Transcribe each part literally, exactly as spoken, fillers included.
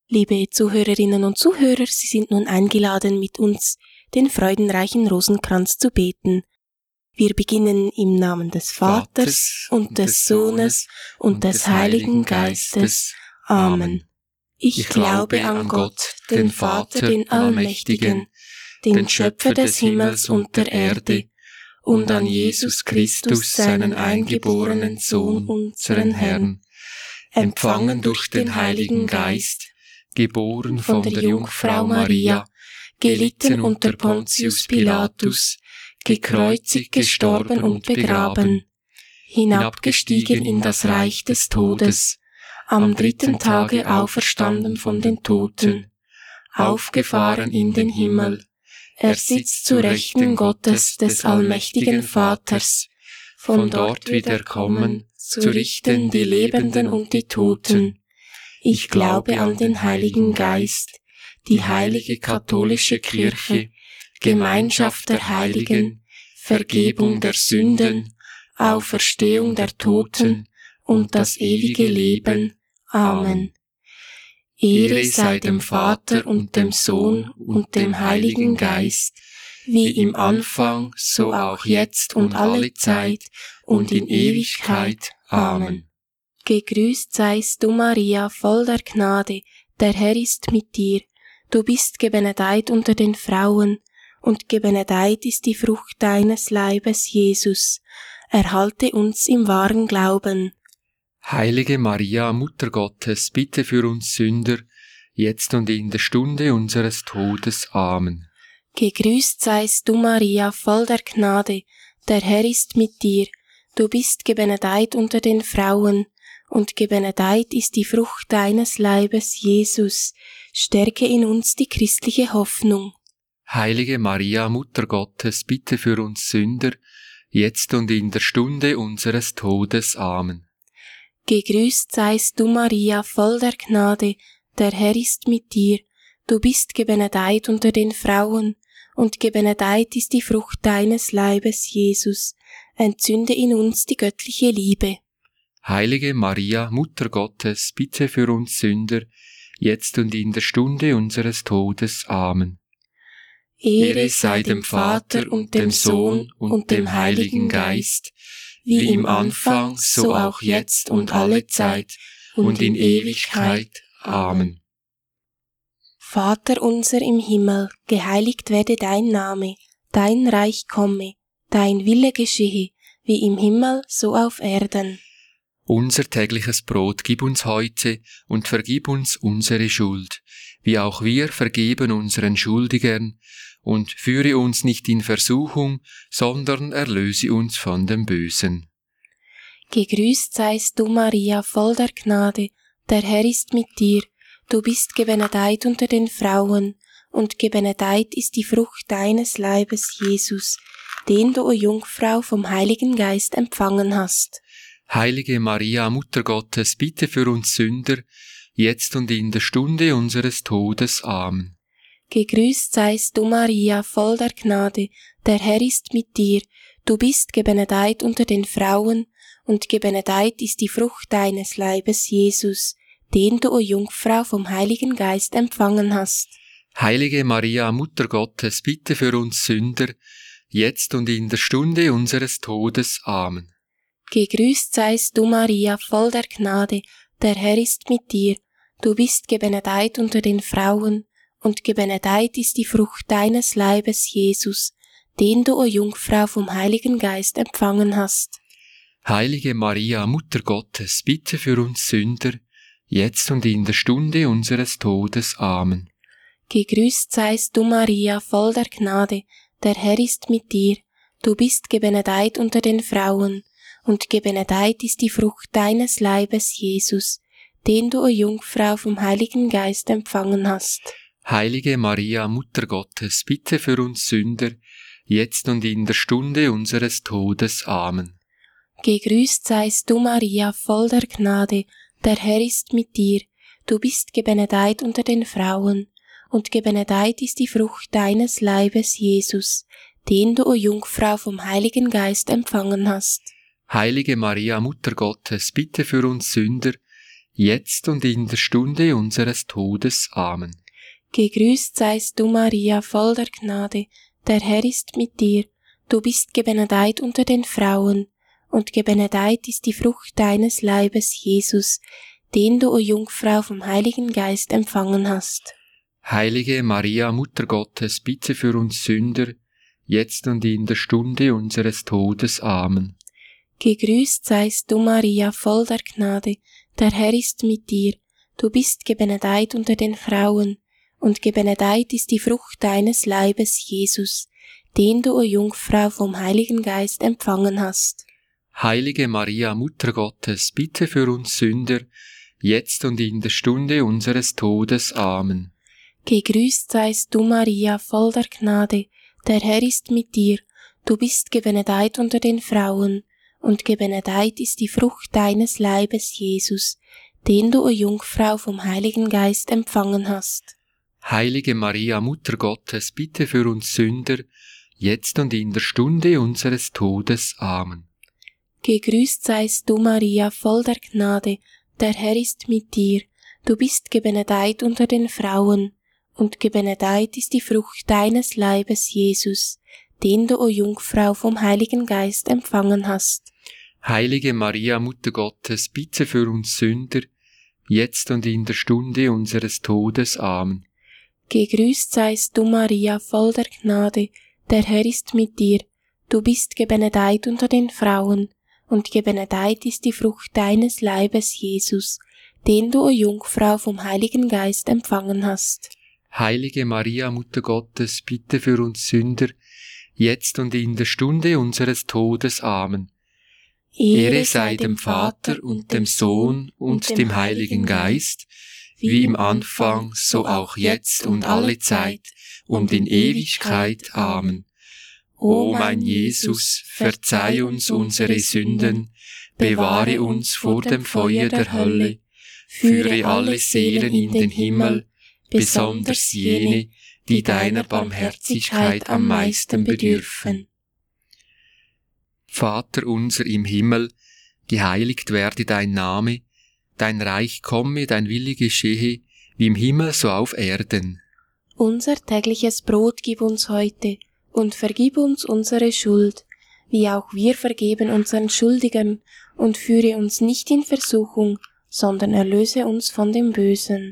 Liebe Zuhörerinnen und Zuhörer, Sie sind nun eingeladen, mit uns den freudenreichen Rosenkranz zu beten. Wir beginnen im Namen des Vaters und des Sohnes und des Heiligen Geistes. Amen. Ich glaube an Gott, den Vater, den Allmächtigen, den Schöpfer des Himmels und der Erde, und an Jesus Christus, seinen eingeborenen Sohn, unseren Herrn, empfangen durch den Heiligen Geist, geboren von der Jungfrau Maria, gelitten unter Pontius Pilatus, gekreuzigt, gestorben und begraben, hinabgestiegen in das Reich des Todes, am dritten Tage auferstanden von den Toten, aufgefahren in den Himmel, er sitzt zu Rechten Gottes des allmächtigen Vaters, von dort wird er kommen, zu richten die Lebenden und die Toten. Ich glaube an den Heiligen Geist, die heilige katholische Kirche, Gemeinschaft der Heiligen, Vergebung der Sünden, Auferstehung der Toten und das ewige Leben. Amen. Ehre sei dem Vater und dem Sohn und dem Heiligen Geist, wie im Anfang, so auch jetzt und alle Zeit und in Ewigkeit. Amen. Gegrüßt seist du, Maria, voll der Gnade, der Herr ist mit dir. Du bist gebenedeit unter den Frauen, und gebenedeit ist die Frucht deines Leibes, Jesus. Erhalte uns im wahren Glauben. Heilige Maria, Mutter Gottes, bitte für uns Sünder, jetzt und in der Stunde unseres Todes. Amen. Gegrüßt seist du, Maria, voll der Gnade, der Herr ist mit dir. Du bist gebenedeit unter den Frauen, und gebenedeit ist die Frucht deines Leibes, Jesus. Stärke in uns die christliche Hoffnung. Heilige Maria, Mutter Gottes, bitte für uns Sünder, jetzt und in der Stunde unseres Todes. Amen. Gegrüßt seist du, Maria, voll der Gnade, der Herr ist mit dir. Du bist gebenedeit unter den Frauen, und gebenedeit ist die Frucht deines Leibes, Jesus. Entzünde in uns die göttliche Liebe. Heilige Maria, Mutter Gottes, bitte für uns Sünder, jetzt und in der Stunde unseres Todes. Amen. Ehre sei dem Vater und dem Sohn und dem Heiligen Geist, wie im Anfang, so auch jetzt und alle Zeit und in Ewigkeit. Amen. Vater unser im Himmel, geheiligt werde dein Name, dein Reich komme, dein Wille geschehe, wie im Himmel, so auf Erden. Unser tägliches Brot gib uns heute und vergib uns unsere Schuld, wie auch wir vergeben unseren Schuldigern, und führe uns nicht in Versuchung, sondern erlöse uns von dem Bösen. Gegrüßt seist du, Maria, voll der Gnade, der Herr ist mit dir. Du bist gebenedeit unter den Frauen, und gebenedeit ist die Frucht deines Leibes, Jesus, den du, o Jungfrau, vom Heiligen Geist empfangen hast. Heilige Maria, Mutter Gottes, bitte für uns Sünder, jetzt und in der Stunde unseres Todes. Amen. Gegrüßt seist du, Maria, voll der Gnade, der Herr ist mit dir. Du bist gebenedeit unter den Frauen, und gebenedeit ist die Frucht deines Leibes, Jesus, den du, o Jungfrau, vom Heiligen Geist empfangen hast. Heilige Maria, Mutter Gottes, bitte für uns Sünder, jetzt und in der Stunde unseres Todes. Amen. Gegrüßt seist du, Maria, voll der Gnade, der Herr ist mit dir. Du bist gebenedeit unter den Frauen, und gebenedeit ist die Frucht deines Leibes, Jesus, den du, o Jungfrau, vom Heiligen Geist empfangen hast. Heilige Maria, Mutter Gottes, bitte für uns Sünder, jetzt und in der Stunde unseres Todes. Amen. Gegrüßt seist du, Maria, voll der Gnade, der Herr ist mit dir. Du bist gebenedeit unter den Frauen, und gebenedeit ist die Frucht deines Leibes, Jesus, den du, o Jungfrau, vom Heiligen Geist empfangen hast. Heilige Maria, Mutter Gottes, bitte für uns Sünder, jetzt und in der Stunde unseres Todes. Amen. Gegrüßt seist du, Maria, voll der Gnade, der Herr ist mit dir. Du bist gebenedeit unter den Frauen, und gebenedeit ist die Frucht deines Leibes, Jesus, den du, o Jungfrau, vom Heiligen Geist empfangen hast. Heilige Maria, Mutter Gottes, bitte für uns Sünder, jetzt und in der Stunde unseres Todes. Amen. Gegrüßt seist du, Maria, voll der Gnade, der Herr ist mit dir. Du bist gebenedeit unter den Frauen, und gebenedeit ist die Frucht deines Leibes, Jesus, den du, o Jungfrau, vom Heiligen Geist empfangen hast. Heilige Maria, Mutter Gottes, bitte für uns Sünder, jetzt und in der Stunde unseres Todes. Amen. Gegrüßt seist du, Maria, voll der Gnade, der Herr ist mit dir. Du bist gebenedeit unter den Frauen, und gebenedeit ist die Frucht deines Leibes, Jesus, den du, o Jungfrau, vom Heiligen Geist empfangen hast. Heilige Maria, Mutter Gottes, bitte für uns Sünder, jetzt und in der Stunde unseres Todes. Amen. Gegrüßt seist du, Maria, voll der Gnade, der Herr ist mit dir. Du bist gebenedeit unter den Frauen, und gebenedeit ist die Frucht deines Leibes, Jesus, den du, o Jungfrau, vom Heiligen Geist empfangen hast. Heilige Maria, Mutter Gottes, bitte für uns Sünder, jetzt und in der Stunde unseres Todes. Amen. Gegrüßt seist du, Maria, voll der Gnade, der Herr ist mit dir. Du bist gebenedeit unter den Frauen, und gebenedeit ist die Frucht deines Leibes, Jesus, den du, o Jungfrau, vom Heiligen Geist empfangen hast. Heilige Maria, Mutter Gottes, bitte für uns Sünder, jetzt und in der Stunde unseres Todes. Amen. Gegrüßt seist du, Maria, voll der Gnade, der Herr ist mit dir. Du bist gebenedeit unter den Frauen, und gebenedeit ist die Frucht deines Leibes, Jesus, den du, o Jungfrau, vom Heiligen Geist empfangen hast. Heilige Maria, Mutter Gottes, bitte für uns Sünder, jetzt und in der Stunde unseres Todes. Amen. Ehre sei dem Vater und dem Sohn und dem Heiligen Geist, wie im Anfang, so auch jetzt und alle Zeit und in Ewigkeit. Amen. O mein Jesus, verzeih uns unsere Sünden, bewahre uns vor dem Feuer der Hölle, führe alle Seelen in den Himmel, besonders jene, die deiner Barmherzigkeit am meisten bedürfen. Vater unser im Himmel, geheiligt werde dein Name, dein Reich komme, dein Wille geschehe, wie im Himmel so auf Erden. Unser tägliches Brot gib uns heute, und vergib uns unsere Schuld, wie auch wir vergeben unseren Schuldigern, und führe uns nicht in Versuchung, sondern erlöse uns von dem Bösen.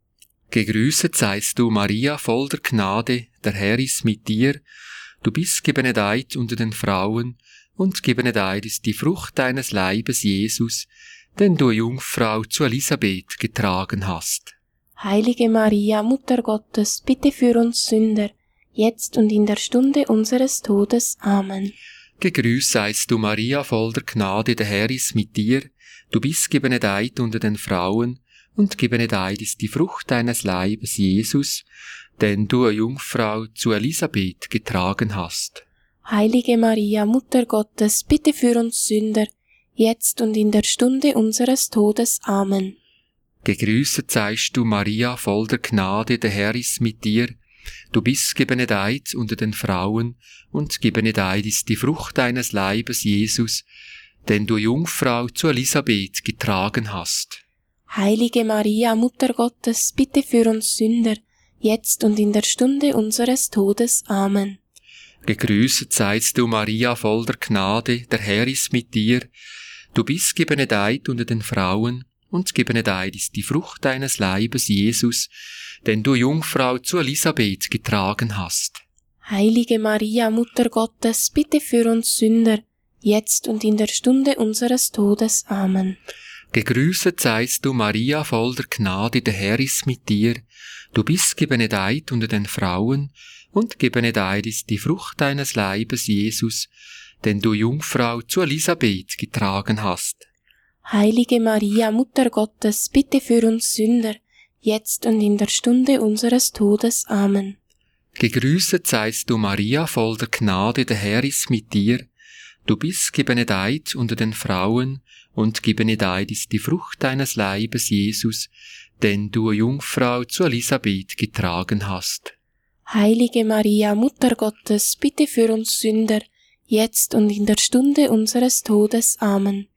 Gegrüßet seist du, Maria, voll der Gnade, der Herr ist mit dir. Du bist gebenedeit unter den Frauen, und gebenedeit ist die Frucht deines Leibes, Jesus, den du, Jungfrau, zu Elisabeth getragen hast. Heilige Maria, Mutter Gottes, bitte für uns Sünder, jetzt und in der Stunde unseres Todes. Amen. Gegrüßt seist du, Maria, voll der Gnade, der Herr ist mit dir. Du bist gebenedeit unter den Frauen, und gebenedeit ist die Frucht deines Leibes, Jesus, den du, Jungfrau, zu Elisabeth getragen hast. Heilige Maria, Mutter Gottes, bitte für uns Sünder, jetzt und in der Stunde unseres Todes. Amen. Gegrüßet seist du, Maria, voll der Gnade, der Herr ist mit dir. Du bist gebenedeit unter den Frauen, und gebenedeit ist die Frucht deines Leibes, Jesus, den du, Jungfrau, zu Elisabeth getragen hast. Heilige Maria, Mutter Gottes, bitte für uns Sünder, jetzt und in der Stunde unseres Todes. Amen. Gegrüßet seist du, Maria, voll der Gnade, der Herr ist mit dir. Du bist gebenedeit unter den Frauen, und gebenedeit ist die Frucht deines Leibes, Jesus, den du, Jungfrau, zu Elisabeth getragen hast. Heilige Maria, Mutter Gottes, bitte für uns Sünder, jetzt und in der Stunde unseres Todes. Amen. Gegrüßet seist du, Maria, voll der Gnade, der Herr ist mit dir. Du bist gebenedeit unter den Frauen, und gebenedeit ist die Frucht deines Leibes, Jesus, den du, Jungfrau, zu Elisabeth getragen hast. Heilige Maria, Mutter Gottes, bitte für uns Sünder, jetzt und in der Stunde unseres Todes. Amen. Gegrüßet seist du, Maria, voll der Gnade, der Herr ist mit dir. Du bist gebenedeit unter den Frauen, und gebenedeit ist die Frucht deines Leibes, Jesus, den du, Jungfrau, zu Elisabeth getragen hast. Heilige Maria, Mutter Gottes, bitte für uns Sünder, jetzt und in der Stunde unseres Todes. Amen.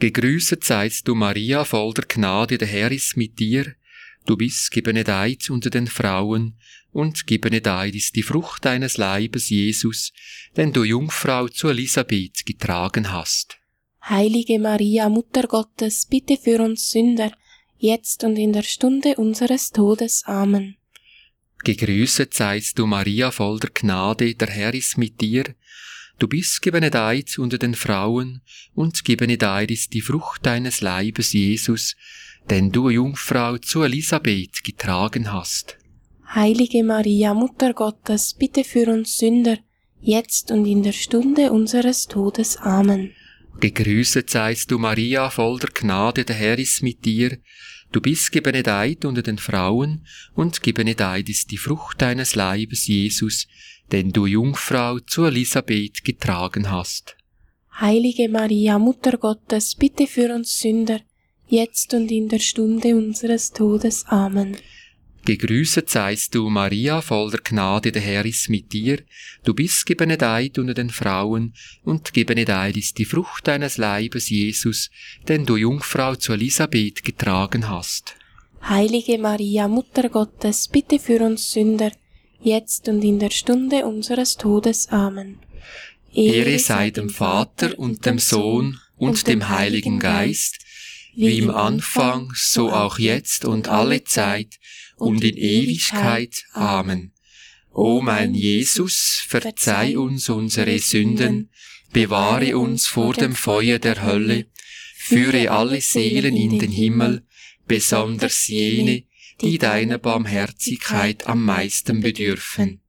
Gegrüßet seist du, Maria, voll der Gnade, der Herr ist mit dir. Du bist gebenedeit unter den Frauen, und gebenedeit ist die Frucht deines Leibes, Jesus, den du Jungfrau zu Elisabeth getragen hast. Heilige Maria, Mutter Gottes, bitte für uns Sünder, jetzt und in der Stunde unseres Todes. Amen. Gegrüßet seist du, Maria, voll der Gnade, der Herr ist mit dir. Du bist gebenedeit unter den Frauen, und gebenedeit ist die Frucht deines Leibes, Jesus, den du Jungfrau zu Elisabeth getragen hast. Heilige Maria, Mutter Gottes, bitte für uns Sünder, jetzt und in der Stunde unseres Todes. Amen. Gegrüßet seist du, Maria, voll der Gnade, der Herr ist mit dir. Du bist gebenedeit unter den Frauen, und gebenedeit ist die Frucht deines Leibes, Jesus, den du Jungfrau zu Elisabeth getragen hast. Heilige Maria, Mutter Gottes, bitte für uns Sünder, jetzt und in der Stunde unseres Todes. Amen. Gegrüßet seist du, Maria, voll der Gnade, der Herr ist mit dir. Du bist gebenedeit unter den Frauen, und gebenedeit ist die Frucht deines Leibes, Jesus, den du Jungfrau zu Elisabeth getragen hast. Heilige Maria, Mutter Gottes, bitte für uns Sünder, jetzt und in der Stunde unseres Todes. Amen. Ehre sei dem Vater und dem Sohn und dem Heiligen Geist, wie im Anfang, so auch jetzt und alle Zeit und in Ewigkeit. Amen. O mein Jesus, verzeih uns unsere Sünden, bewahre uns vor dem Feuer der Hölle, führe alle Seelen in den Himmel, besonders jene, die deiner Barmherzigkeit am meisten bedürfen.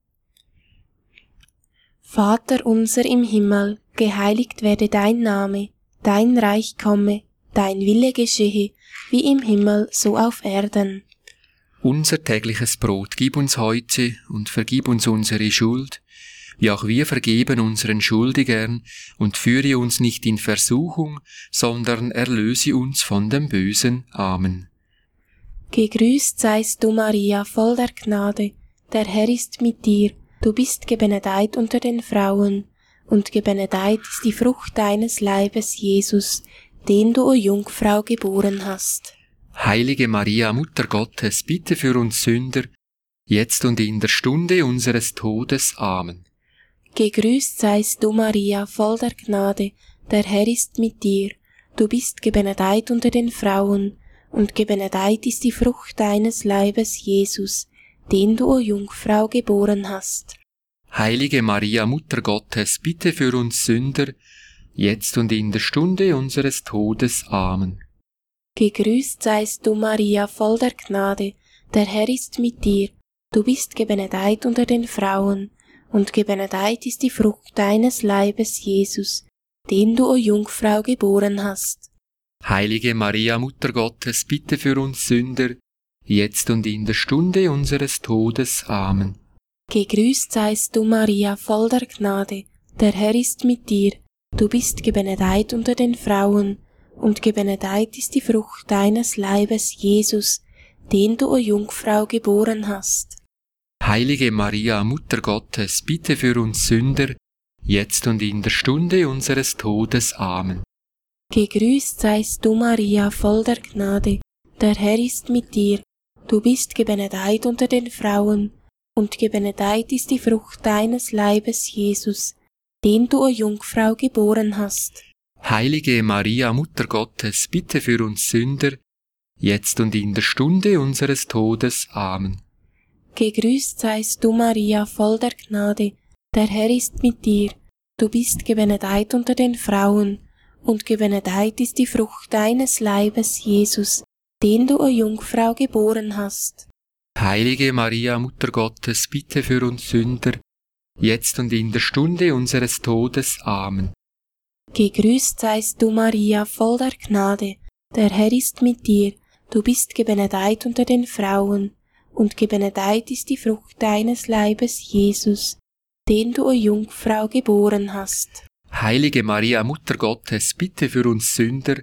Vater unser im Himmel, geheiligt werde dein Name, dein Reich komme, dein Wille geschehe, wie im Himmel, so auf Erden. Unser tägliches Brot gib uns heute und vergib uns unsere Schuld, wie auch wir vergeben unseren Schuldigern, und führe uns nicht in Versuchung, sondern erlöse uns von dem Bösen. Amen. Gegrüßt seist du, Maria, voll der Gnade, der Herr ist mit dir, du bist gebenedeit unter den Frauen, und gebenedeit ist die Frucht deines Leibes, Jesus, den du, o Jungfrau, geboren hast. Heilige Maria, Mutter Gottes, bitte für uns Sünder, jetzt und in der Stunde unseres Todes. Amen. Gegrüßt seist du, Maria, voll der Gnade, der Herr ist mit dir, du bist gebenedeit unter den Frauen, und gebenedeit ist die Frucht deines Leibes, Jesus, den du, o Jungfrau, geboren hast. Heilige Maria, Mutter Gottes, bitte für uns Sünder, jetzt und in der Stunde unseres Todes. Amen. Gegrüßt seist du, Maria, voll der Gnade, der Herr ist mit dir, du bist gebenedeit unter den Frauen, und gebenedeit ist die Frucht deines Leibes, Jesus, den du, o Jungfrau, geboren hast. Heilige Maria, Mutter Gottes, bitte für uns Sünder, jetzt und in der Stunde unseres Todes. Amen. Gegrüßt seist du, Maria, voll der Gnade, der Herr ist mit dir, du bist gebenedeit unter den Frauen, und gebenedeit ist die Frucht deines Leibes, Jesus, den du, o Jungfrau, geboren hast. Heilige Maria, Mutter Gottes, bitte für uns Sünder, jetzt und in der Stunde unseres Todes. Amen. Gegrüßt seist du, Maria, voll der Gnade, der Herr ist mit dir, du bist gebenedeit unter den Frauen, und gebenedeit ist die Frucht deines Leibes, Jesus, den du, o Jungfrau, geboren hast. Heilige Maria, Mutter Gottes, bitte für uns Sünder, jetzt und in der Stunde unseres Todes. Amen. Gegrüßt seist du, Maria, voll der Gnade, der Herr ist mit dir, du bist gebenedeit unter den Frauen, und gebenedeit ist die Frucht deines Leibes, Jesus, den du, o Jungfrau, geboren hast. Heilige Maria, Mutter Gottes, bitte für uns Sünder, jetzt und in der Stunde unseres Todes. Amen. Gegrüßt seist du, Maria, voll der Gnade, der Herr ist mit dir, du bist gebenedeit unter den Frauen, und gebenedeit ist die Frucht deines Leibes, Jesus, den du, o Jungfrau, geboren hast. Heilige Maria, Mutter Gottes, bitte für uns Sünder,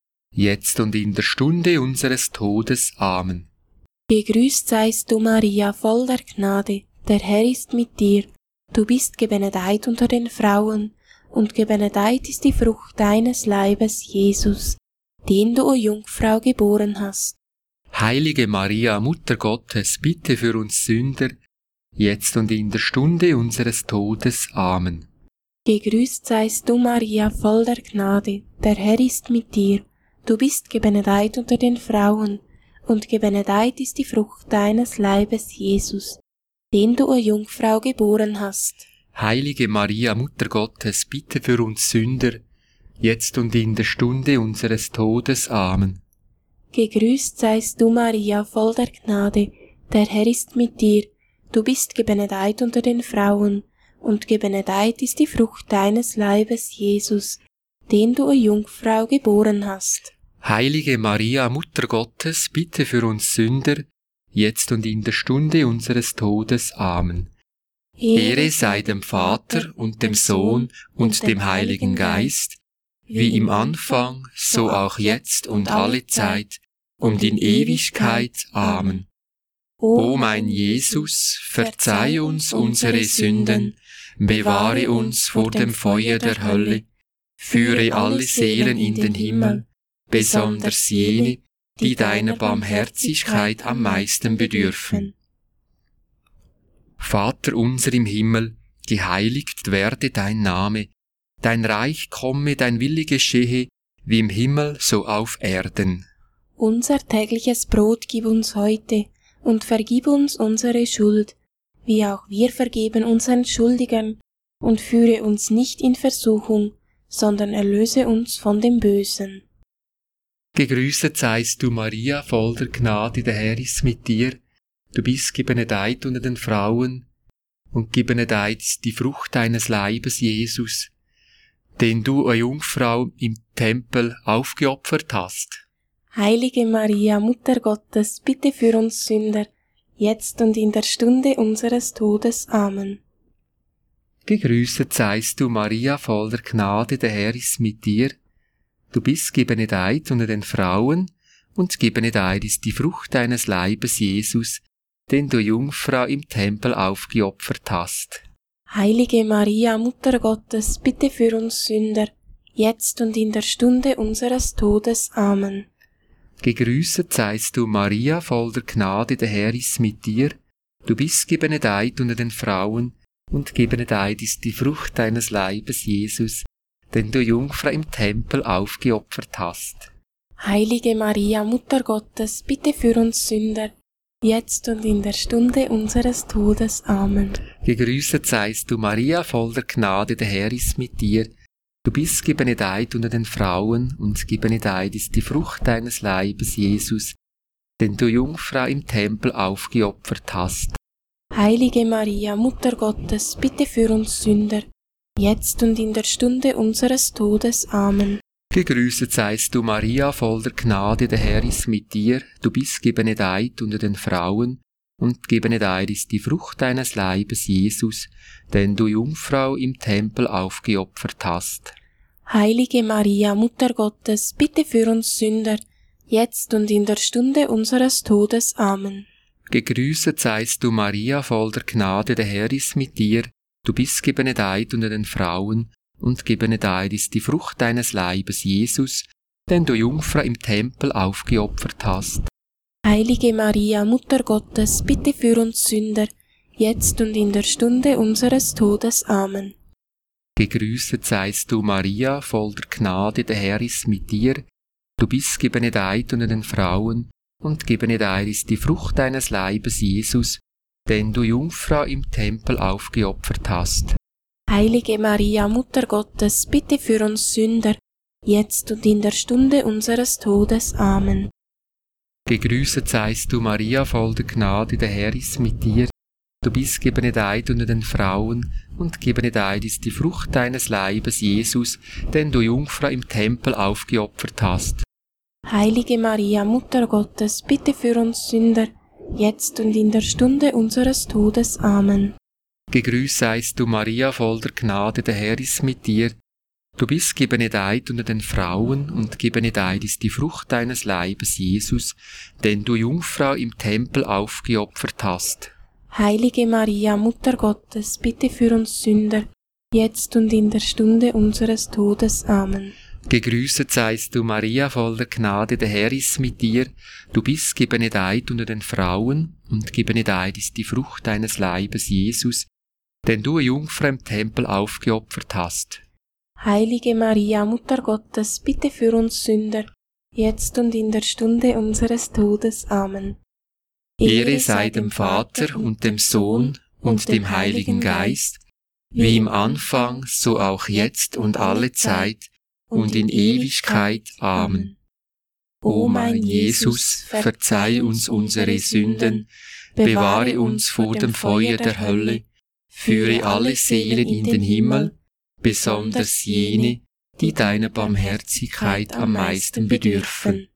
jetzt und in der Stunde unseres Todes. Amen. Gegrüßt seist du, Maria, voll der Gnade, der Herr ist mit dir, du bist gebenedeit unter den Frauen, und gebenedeit ist die Frucht deines Leibes, Jesus, den du, o Jungfrau, geboren hast. Heilige Maria, Mutter Gottes, bitte für uns Sünder, jetzt und in der Stunde unseres Todes. Amen. Gegrüßt seist du, Maria, voll der Gnade, der Herr ist mit dir. Du bist gebenedeit unter den Frauen, und gebenedeit ist die Frucht deines Leibes, Jesus, den du, o Jungfrau, geboren hast. Heilige Maria, Mutter Gottes, bitte für uns Sünder, jetzt und in der Stunde unseres Todes. Amen. Gegrüßt seist du, Maria, voll der Gnade, der Herr ist mit dir. Du bist gebenedeit unter den Frauen, und gebenedeit ist die Frucht deines Leibes, Jesus, den du, o Jungfrau, geboren hast. Heilige Maria, Mutter Gottes, bitte für uns Sünder, jetzt und in der Stunde unseres Todes. Amen. Ehre sei dem Vater und dem Sohn und dem Heiligen Geist, wie im Anfang, so auch jetzt und alle Zeit und in Ewigkeit. Amen. O mein Jesus, verzeih uns unsere Sünden, bewahre uns vor dem Feuer der Hölle, führe alle Seelen in den Himmel, besonders jene, die deiner Barmherzigkeit am meisten bedürfen. Vater unser im Himmel, geheiligt werde dein Name, dein Reich komme, dein Wille geschehe, wie im Himmel so auf Erden. Unser tägliches Brot gib uns heute, und vergib uns unsere Schuld, wie auch wir vergeben unseren Schuldigern, und führe uns nicht in Versuchung, sondern erlöse uns von dem Bösen. Gegrüßet seist du, Maria, voll der Gnade, der Herr ist mit dir. Du bist gebenedeit unter den Frauen, und gebenedeit ist die Frucht deines Leibes, Jesus, den du, o Jungfrau, im Tempel aufgeopfert hast. Heilige Maria, Mutter Gottes, bitte für uns Sünder, jetzt und in der Stunde unseres Todes. Amen. Gegrüßet seist du, Maria, voll der Gnade, der Herr ist mit dir. Du bist gebenedeit unter den Frauen, und gebenedeit ist die Frucht deines Leibes, Jesus, den du, Jungfrau, im Tempel aufgeopfert hast. Heilige Maria, Mutter Gottes, bitte für uns Sünder, jetzt und in der Stunde unseres Todes. Amen. Gegrüßet seist du, Maria, voll der Gnade, der Herr ist mit dir. Du bist gebenedeit unter den Frauen, und gebenedeit ist die Frucht deines Leibes, Jesus, den du, Jungfrau, im Tempel aufgeopfert hast. Heilige Maria, Mutter Gottes, bitte für uns Sünder, jetzt und in der Stunde unseres Todes. Amen. Gegrüßet seist du, Maria, voll der Gnade, der Herr ist mit dir. Du bist gebenedeit unter den Frauen, und gebenedeit ist die Frucht deines Leibes, Jesus, den du, Jungfrau, im Tempel aufgeopfert hast. Heilige Maria, Mutter Gottes, bitte für uns Sünder, jetzt und in der Stunde unseres Todes. Amen. Gegrüßet seist du, Maria, voll der Gnade, der Herr ist mit dir. Du bist gebenedeit unter den Frauen, und gebenedeit ist die Frucht deines Leibes, Jesus, den du, Jungfrau, im Tempel aufgeopfert hast. Heilige Maria, Mutter Gottes, bitte für uns Sünder, jetzt und in der Stunde unseres Todes. Amen. Gegrüßet seist du, Maria, voll der Gnade, der Herr ist mit dir. Du bist gebenedeit unter den Frauen, und gebenedeit ist die Frucht deines Leibes, Jesus, den du, Jungfrau, im Tempel aufgeopfert hast. Heilige Maria, Mutter Gottes, bitte für uns Sünder, jetzt und in der Stunde unseres Todes. Amen. Gegrüßet seist du, Maria, voll der Gnade, der Herr ist mit dir. Du bist gebenedeit unter den Frauen, und gebenedeit ist die Frucht deines Leibes, Jesus, den du, Jungfrau, im Tempel aufgeopfert hast. Heilige Maria, Mutter Gottes, bitte für uns Sünder, jetzt und in der Stunde unseres Todes. Amen. Gegrüßet seist du, Maria, voll der Gnade, der Herr ist mit dir. Du bist gebenedeit unter den Frauen, und gebenedeit ist die Frucht deines Leibes, Jesus, den du, Jungfrau, im Tempel aufgeopfert hast. Heilige Maria, Mutter Gottes, bitte für uns Sünder, jetzt und in der Stunde unseres Todes. Amen. Gegrüßt seist du, Maria, voll der Gnade, der Herr ist mit dir. Du bist gebenedeit unter den Frauen, und gebenedeit ist die Frucht deines Leibes, Jesus, den du, Jungfrau, im Tempel aufgeopfert hast. Heilige Maria, Mutter Gottes, bitte für uns Sünder, jetzt und in der Stunde unseres Todes. Amen. Gegrüßet seist du, Maria, voller Gnade, der Herr ist mit dir. Du bist gebenedeit unter den Frauen, und gebenedeit ist die Frucht deines Leibes, Jesus, den du, Jungfrau, im Tempel aufgeopfert hast. Heilige Maria, Mutter Gottes, bitte für uns Sünder, jetzt und in der Stunde unseres Todes. Amen. Ehre sei dem Vater und dem Sohn und dem Heiligen Geist, wie im Anfang, so auch jetzt und alle Zeit und in Ewigkeit. Amen. O mein Jesus, verzeih uns unsere Sünden, bewahre uns vor dem Feuer der Hölle, führe alle Seelen in den Himmel, besonders jene, die deiner Barmherzigkeit am meisten bedürfen.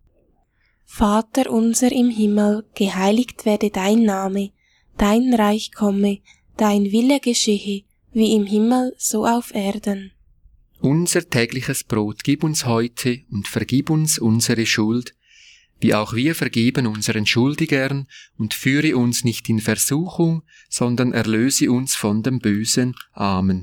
Vater unser im Himmel, geheiligt werde dein Name, dein Reich komme, dein Wille geschehe, wie im Himmel, so auf Erden. Unser tägliches Brot gib uns heute und vergib uns unsere Schuld, wie auch wir vergeben unseren Schuldigern, und führe uns nicht in Versuchung, sondern erlöse uns von dem Bösen. Amen.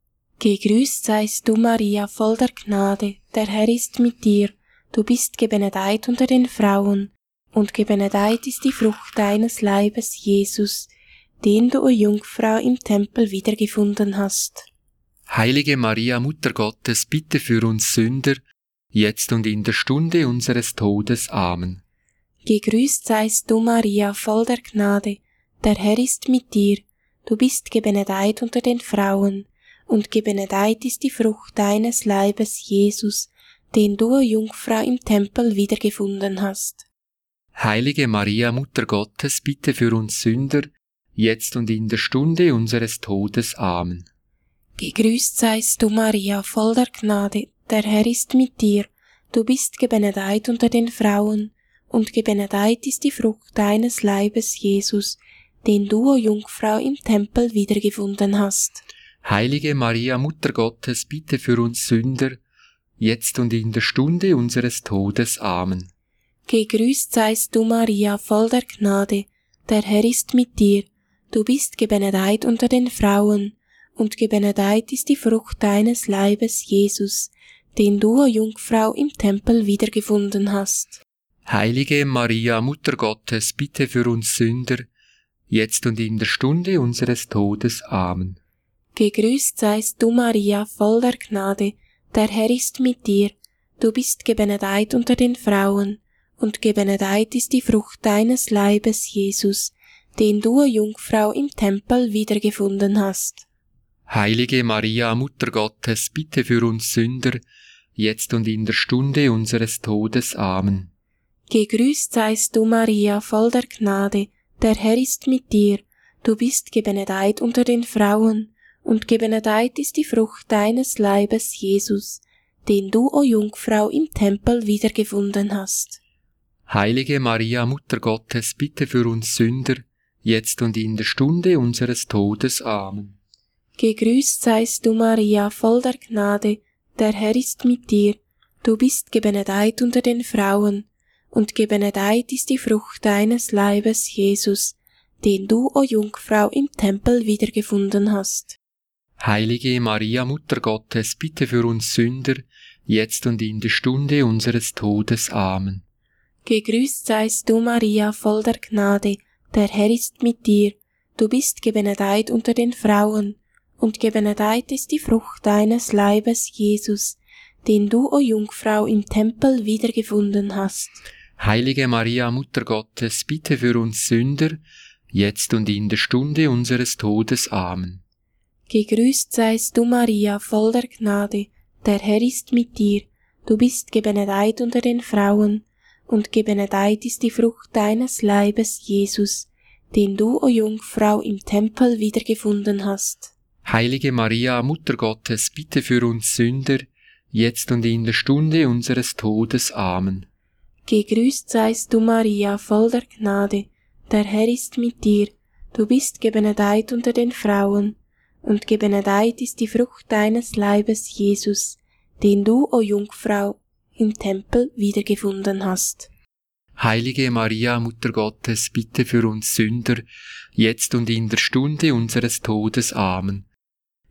Gegrüßt seist du, Maria, voll der Gnade, der Herr ist mit dir. Du bist gebenedeit unter den Frauen, und gebenedeit ist die Frucht deines Leibes, Jesus, den du, o Jungfrau, im Tempel wiedergefunden hast. Heilige Maria, Mutter Gottes, bitte für uns Sünder, jetzt und in der Stunde unseres Todes. Amen. Gegrüßt seist du, Maria, voll der Gnade, der Herr ist mit dir. Du bist gebenedeit unter den Frauen, und gebenedeit ist die Frucht deines Leibes, Jesus, den du, o Jungfrau, im Tempel wiedergefunden hast. Heilige Maria, Mutter Gottes, bitte für uns Sünder, jetzt und in der Stunde unseres Todes. Amen. Gegrüßt seist du, Maria, voll der Gnade, der Herr ist mit dir. Du bist gebenedeit unter den Frauen, und gebenedeit ist die Frucht deines Leibes, Jesus, den du, o Jungfrau, im Tempel wiedergefunden hast. Heilige Maria, Mutter Gottes, bitte für uns Sünder, jetzt und in der Stunde unseres Todes. Amen. Gegrüßt seist du, Maria, voll der Gnade, der Herr ist mit dir. Du bist gebenedeit unter den Frauen, und gebenedeit ist die Frucht deines Leibes, Jesus, den du, o Jungfrau, im Tempel wiedergefunden hast. Heilige Maria, Mutter Gottes, bitte für uns Sünder, jetzt und in der Stunde unseres Todes. Amen. Gegrüßt seist du, Maria, voll der Gnade, der Herr ist mit dir. Du bist gebenedeit unter den Frauen, und gebenedeit ist die Frucht deines Leibes, Jesus, den du, o Jungfrau, im Tempel wiedergefunden hast. Heilige Maria, Mutter Gottes, bitte für uns Sünder, jetzt und in der Stunde unseres Todes. Amen. Gegrüßt seist du, Maria, voll der Gnade, der Herr ist mit dir. Du bist gebenedeit unter den Frauen, und gebenedeit ist die Frucht deines Leibes, Jesus, den du, o Jungfrau, im Tempel wiedergefunden hast. Heilige Maria, Mutter Gottes, bitte für uns Sünder, jetzt und in der Stunde unseres Todes. Amen. Gegrüßt seist du, Maria, voll der Gnade, der Herr ist mit dir. Du bist gebenedeit unter den Frauen, und gebenedeit ist die Frucht deines Leibes, Jesus, den du, o Jungfrau, im Tempel wiedergefunden hast. Heilige Maria, Mutter Gottes, bitte für uns Sünder, jetzt und in der Stunde unseres Todes. Amen. Gegrüßt seist du, Maria, voll der Gnade, der Herr ist mit dir. Du bist gebenedeit unter den Frauen, und gebenedeit ist die Frucht deines Leibes, Jesus, den du, o Jungfrau, im Tempel wiedergefunden hast. Heilige Maria, Mutter Gottes, bitte für uns Sünder, jetzt und in der Stunde unseres Todes. Amen. Gegrüßt seist du, Maria, voll der Gnade, der Herr ist mit dir. Du bist gebenedeit unter den Frauen, und gebenedeit ist die Frucht deines Leibes, Jesus, den du, o Jungfrau, im Tempel wiedergefunden hast. Heilige Maria, Mutter Gottes, bitte für uns Sünder, jetzt und in der Stunde unseres Todes. Amen. Gegrüßt seist du, Maria, voll der Gnade, der Herr ist mit dir. Du bist gebenedeit unter den Frauen, und gebenedeit ist die Frucht deines Leibes, Jesus, den du, o Jungfrau, im Tempel wiedergefunden hast. Heilige Maria, Mutter Gottes, bitte für uns Sünder, jetzt und in der Stunde unseres Todes. Amen.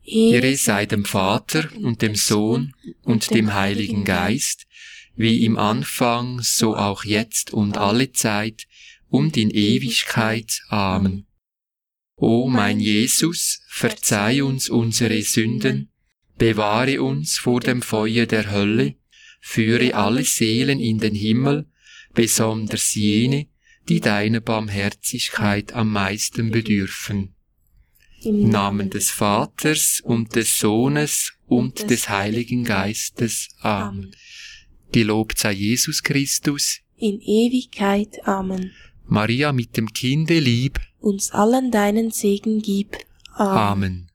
Ehre sei dem Vater und dem Sohn und dem Heiligen Geist, wie im Anfang, so auch jetzt und alle Zeit und in Ewigkeit. Amen. O mein Jesus, verzeih uns unsere Sünden, bewahre uns vor dem Feuer der Hölle, führe alle Seelen in den Himmel, besonders jene, die deiner Barmherzigkeit am meisten bedürfen. Im Namen des Vaters und des Sohnes und des Heiligen Geistes. Amen. Gelobt sei Jesus Christus. In Ewigkeit. Amen. Maria mit dem Kinde lieb. Uns allen deinen Segen gib. Amen.